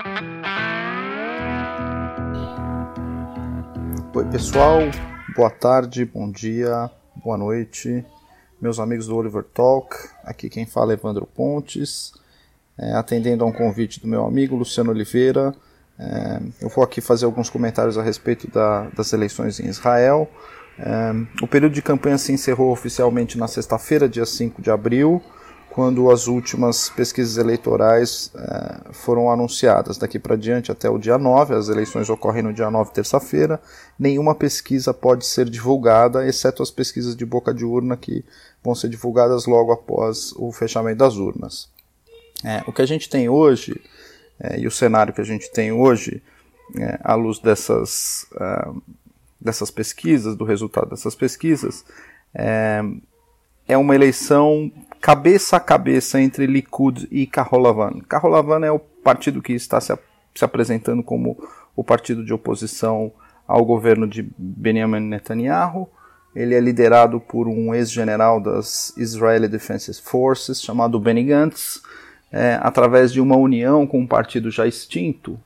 Oi pessoal, boa tarde, bom dia, boa noite, meus amigos do Oliver Talk, aqui quem fala é Evandro Pontes, atendendo a um convite do meu amigo Luciano Oliveira. Eu vou aqui fazer alguns comentários a respeito das eleições em Israel. O período de campanha se encerrou oficialmente na sexta-feira, dia 5 de abril, quando as últimas pesquisas eleitorais foram anunciadas. Daqui para diante, até o dia 9, as eleições ocorrem no dia 9, terça-feira, nenhuma pesquisa pode ser divulgada, exceto as pesquisas de boca de urna, que vão ser divulgadas logo após o fechamento das urnas. O que a gente tem hoje, e o cenário que a gente tem hoje, à luz dessas pesquisas, do resultado dessas pesquisas, é uma eleição cabeça a cabeça entre Likud e Kahol Lavan. Kahol Lavan é o partido que está se apresentando como o partido de oposição ao governo de Benjamin Netanyahu. Ele é liderado por um ex-general das Israeli Defense Forces, chamado Benny Gantz, através de uma união com um partido já extinto,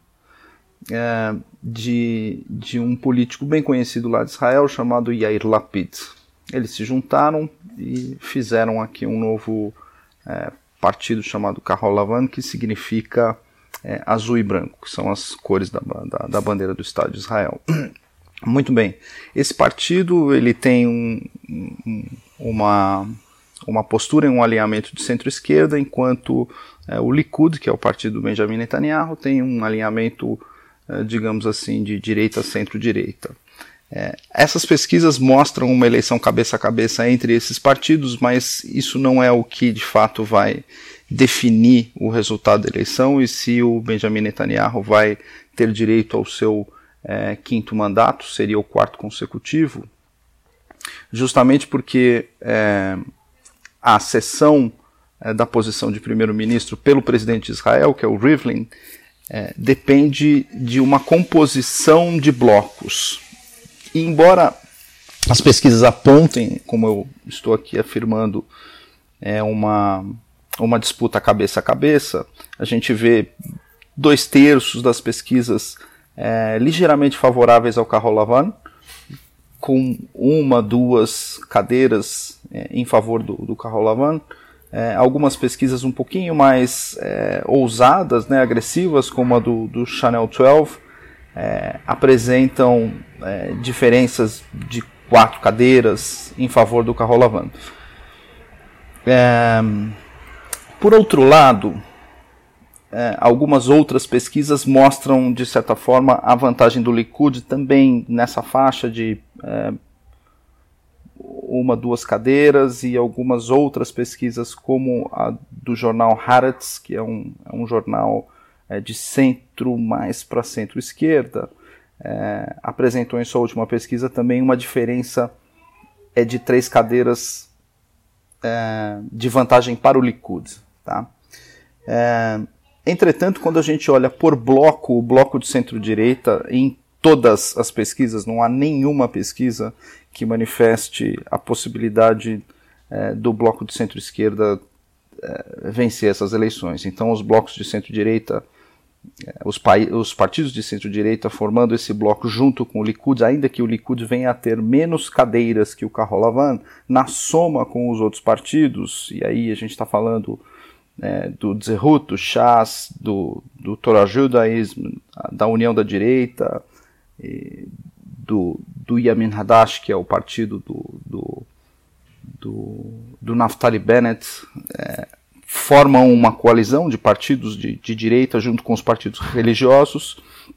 de um político bem conhecido lá de Israel, chamado Yair Lapid. Eles se juntaram e fizeram aqui um novo partido chamado Kahol Lavan, que significa azul e branco, que são as cores da bandeira do Estado de Israel. Muito bem, esse partido ele tem uma postura e um alinhamento de centro-esquerda, enquanto o Likud, que é o partido do Benjamin Netanyahu, tem um alinhamento, digamos assim, de direita a centro-direita. Essas pesquisas mostram uma eleição cabeça a cabeça entre esses partidos, mas isso não é o que de fato vai definir o resultado da eleição e se o Benjamin Netanyahu vai ter direito ao seu quinto mandato, seria o quarto consecutivo, justamente porque a cessão da posição de primeiro-ministro pelo presidente de Israel, que é o Rivlin, depende de uma composição de blocos. E embora as pesquisas apontem, como eu estou aqui afirmando, uma disputa cabeça a cabeça, a gente vê 2/3 das pesquisas ligeiramente favoráveis ao Kahol Lavan, com 1, 2 cadeiras em favor do Kahol Lavan. Algumas pesquisas um pouquinho mais ousadas, agressivas, como a do Channel 12, apresentam diferenças de 4 cadeiras em favor do Kahol Lavan. Por outro lado, algumas outras pesquisas mostram, de certa forma, a vantagem do Likud também nessa faixa de 1, 2 cadeiras, e algumas outras pesquisas, como a do jornal Haaretz, que é um jornal de centro mais para centro-esquerda, apresentou em sua última pesquisa também uma diferença de 3 cadeiras de vantagem para o Likud. Tá? Entretanto, quando a gente olha por bloco, o bloco de centro-direita, em todas as pesquisas, não há nenhuma pesquisa que manifeste a possibilidade do bloco de centro-esquerda vencer essas eleições. Então, os blocos de centro-direita, os partidos de centro-direita formando esse bloco junto com o Likud, ainda que o Likud venha a ter menos cadeiras que o Kahol Lavan, na soma com os outros partidos, e aí a gente está falando do Zehut, do Shas, do Torah Judaism, da União da Direita, do Yamin Hadash, que é o partido do Naftali Bennett, formam uma coalizão de partidos de direita junto com os partidos religiosos,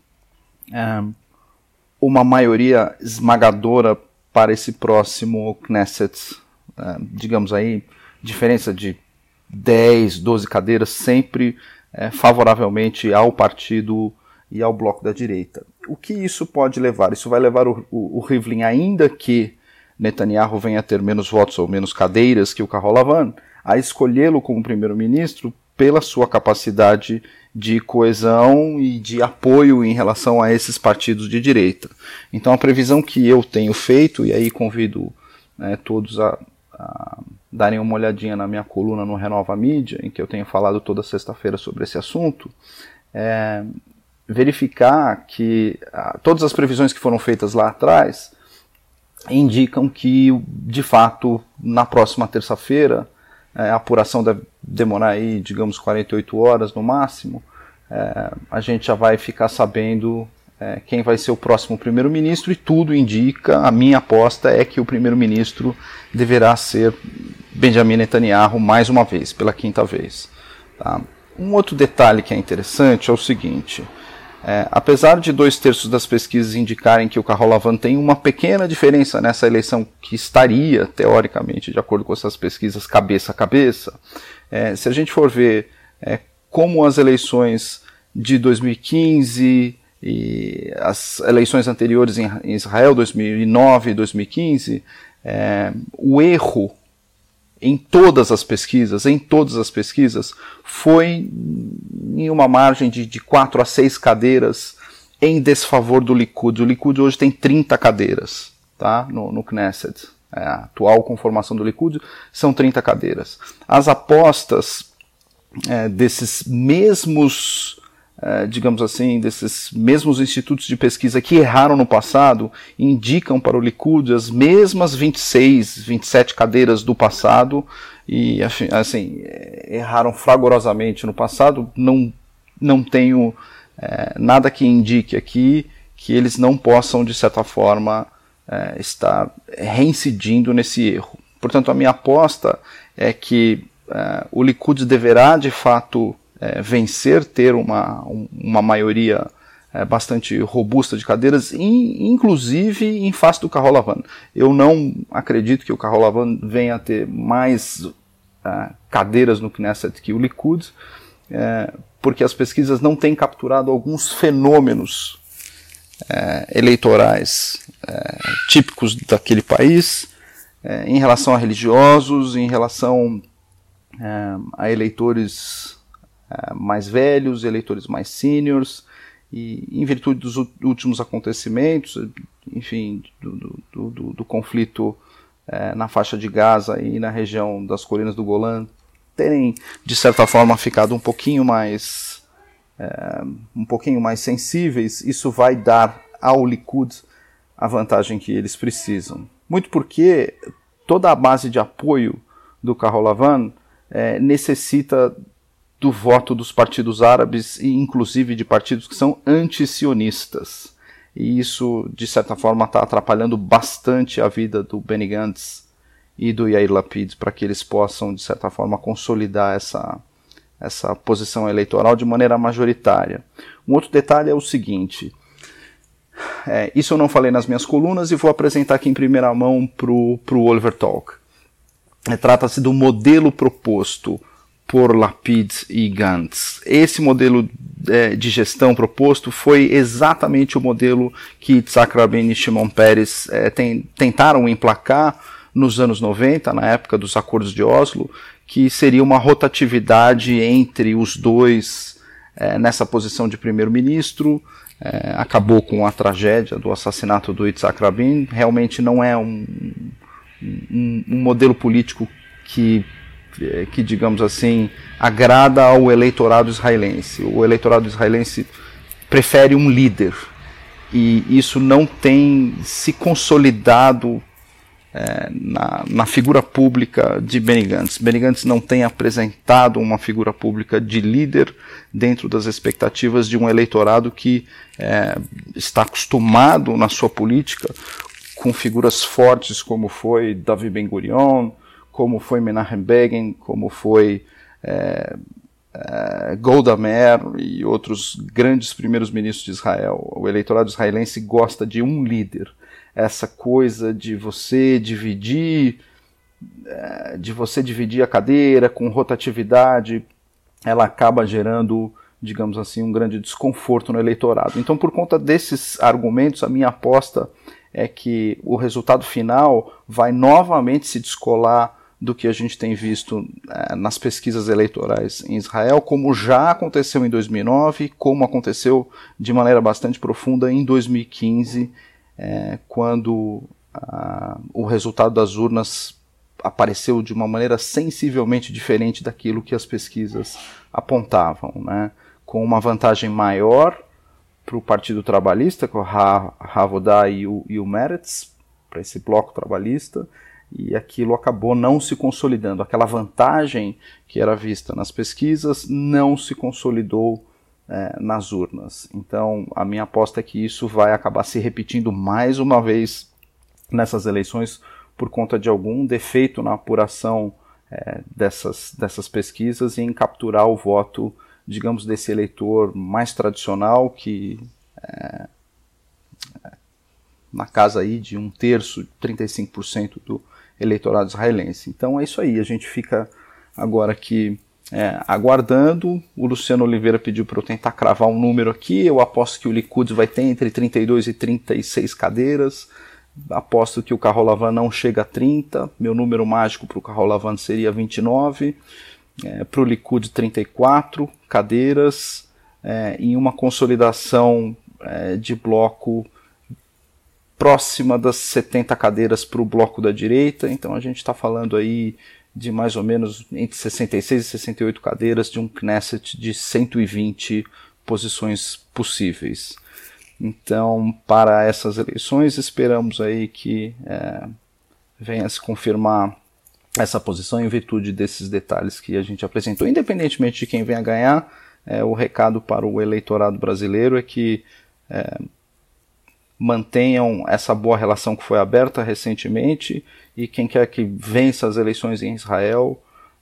uma maioria esmagadora para esse próximo Knesset, digamos aí, diferença de 10, 12 cadeiras, sempre favoravelmente ao partido e ao bloco da direita. O que isso pode levar? Isso vai levar o Rivlin, ainda que Netanyahu venha a ter menos votos ou menos cadeiras que o Kahol Lavan, a escolhê-lo como primeiro-ministro pela sua capacidade de coesão e de apoio em relação a esses partidos de direita. Então a previsão que eu tenho feito, e aí convido todos a darem uma olhadinha na minha coluna no Renova Mídia, em que eu tenho falado toda sexta-feira sobre esse assunto, verificar que todas as previsões que foram feitas lá atrás indicam que, de fato, na próxima terça-feira, a apuração deve demorar aí, digamos, 48 horas no máximo, a gente já vai ficar sabendo quem vai ser o próximo primeiro-ministro, e tudo indica, a minha aposta é que o primeiro-ministro deverá ser Benjamin Netanyahu mais uma vez, pela quinta vez. Tá? Um outro detalhe que é interessante é o seguinte: apesar de 2/3 das pesquisas indicarem que o Carola tem uma pequena diferença nessa eleição, que estaria, teoricamente, de acordo com essas pesquisas, cabeça a cabeça, se a gente for ver como as eleições de 2015 e as eleições anteriores em Israel, 2009 e 2015, o erro em todas as pesquisas, foi em uma margem de 4 a 6 cadeiras em desfavor do Likud. O Likud hoje tem 30 cadeiras, tá? no Knesset. A atual conformação do Likud são 30 cadeiras. As apostas desses mesmos, digamos assim, desses mesmos institutos de pesquisa que erraram no passado, indicam para o Likud as mesmas 26, 27 cadeiras do passado, e assim, erraram fragorosamente no passado. Não tenho nada que indique aqui que eles não possam, de certa forma, estar reincidindo nesse erro. Portanto, a minha aposta é que o Likud deverá, de fato, vencer, ter uma maioria bastante robusta de cadeiras, inclusive em face do Kahol Lavan. Eu não acredito que o Kahol Lavan venha a ter mais cadeiras no Knesset que o Likud, porque as pesquisas não têm capturado alguns fenômenos eleitorais típicos daquele país, em relação a religiosos, em relação a eleitores mais velhos, eleitores mais seniors, e em virtude dos últimos acontecimentos, enfim, do conflito na faixa de Gaza e na região das colinas do Golã, terem, de certa forma, ficado um pouquinho mais sensíveis. Isso vai dar ao Likud a vantagem que eles precisam. Muito porque toda a base de apoio do Kahol Lavan necessita do voto dos partidos árabes, e inclusive de partidos que são anti-sionistas. E isso, de certa forma, está atrapalhando bastante a vida do Benny Gantz e do Yair Lapid, para que eles possam, de certa forma, consolidar essa posição eleitoral de maneira majoritária. Um outro detalhe é o seguinte: isso eu não falei nas minhas colunas e vou apresentar aqui em primeira mão para o Oliver Talk. Trata-se do modelo proposto por Lapid e Gantz. Esse modelo de gestão proposto foi exatamente o modelo que Yitzhak Rabin e Shimon Peres tentaram emplacar nos anos 90, na época dos acordos de Oslo, que seria uma rotatividade entre os dois nessa posição de primeiro-ministro. Acabou com a tragédia do assassinato do Yitzhak Rabin. Realmente não é um modelo político que, digamos assim, agrada ao eleitorado israelense. O eleitorado israelense prefere um líder, e isso não tem se consolidado na figura pública de Benny Gantz. Benny Gantz não tem apresentado uma figura pública de líder dentro das expectativas de um eleitorado que está acostumado na sua política com figuras fortes como foi Davi Ben-Gurion, como foi Menachem Begin, como foi Golda Meir e outros grandes primeiros ministros de Israel. O eleitorado israelense gosta de um líder. Essa coisa de você dividir a cadeira com rotatividade, ela acaba gerando, digamos assim, um grande desconforto no eleitorado. Então, por conta desses argumentos, a minha aposta é que o resultado final vai novamente se descolar do que a gente tem visto nas pesquisas eleitorais em Israel, como já aconteceu em 2009, como aconteceu de maneira bastante profunda em 2015, quando o resultado das urnas apareceu de uma maneira sensivelmente diferente daquilo que as pesquisas apontavam, né? Com uma vantagem maior para o Partido Trabalhista, com a Havodah e o Meretz, para esse bloco trabalhista, e aquilo acabou não se consolidando. Aquela vantagem que era vista nas pesquisas não se consolidou nas urnas. Então, a minha aposta é que isso vai acabar se repetindo mais uma vez nessas eleições por conta de algum defeito na apuração dessas pesquisas e em capturar o voto, digamos, desse eleitor mais tradicional, que na casa aí de 1/3, 35% do eleitorado israelense. Então é isso aí, a gente fica agora aqui aguardando. O Luciano Oliveira pediu para eu tentar cravar um número aqui. Eu aposto que o Likud vai ter entre 32 e 36 cadeiras. Aposto que o Kahol Lavan não chega a 30. Meu número mágico para o Kahol Lavan seria 29. Para o Likud, 34 cadeiras. Em uma consolidação de bloco próxima das 70 cadeiras para o bloco da direita. Então a gente está falando aí de mais ou menos entre 66 e 68 cadeiras de um Knesset de 120 posições possíveis. Então, para essas eleições, esperamos aí que venha a se confirmar essa posição em virtude desses detalhes que a gente apresentou. Independentemente de quem venha ganhar, o recado para o eleitorado brasileiro é que mantenham essa boa relação que foi aberta recentemente, e quem quer que vença as eleições em Israel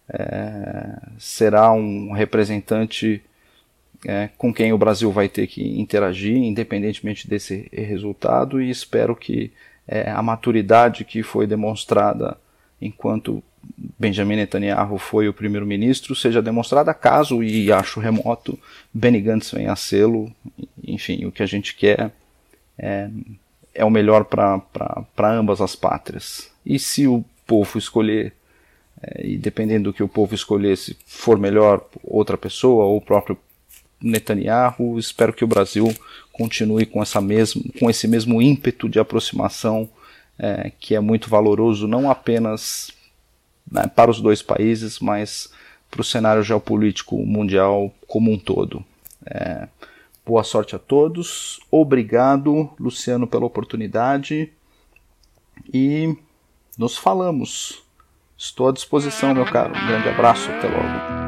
será um representante com quem o Brasil vai ter que interagir, independentemente desse resultado, e espero que a maturidade que foi demonstrada enquanto Benjamin Netanyahu foi o primeiro-ministro seja demonstrada caso, e acho remoto, Benny Gantz venha a sê-lo. Enfim, o que a gente quer é o melhor para ambas as pátrias. E se o povo escolher, e dependendo do que o povo escolher, se for melhor outra pessoa ou o próprio Netanyahu, espero que o Brasil continue com esse mesmo ímpeto de aproximação que é muito valoroso, não apenas para os dois países, mas para o cenário geopolítico mundial como um todo. Boa sorte a todos, obrigado, Luciano, pela oportunidade, e nos falamos. Estou à disposição, meu caro. Um grande abraço, até logo.